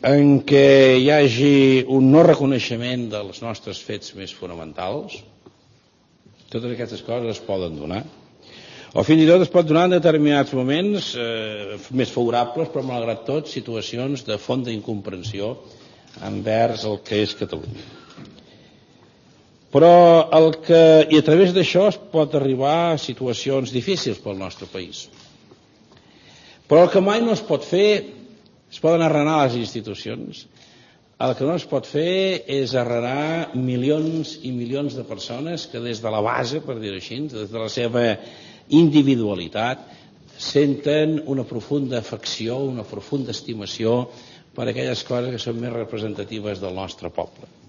en què hi hagi un no reconeixement dels nostres fets més fonamentals. Totes aquestes coses es poden donar. O fins i tot es pot donar en determinats moments més favorables, però malgrat tot situacions de fonda incomprensió envers el que és Catalunya. Però i a través d'això es pot arribar a situacions difícils pel nostre país. Però el que mai no es pot fer, es poden arrenar les institucions. El que no es pot fer és arrenar milions i milions de persones que des de la base, per dir-ho així, des de la seva individualitat, senten una profunda afecció, una profunda estimació per aquelles coses que són més representatives del nostre poble.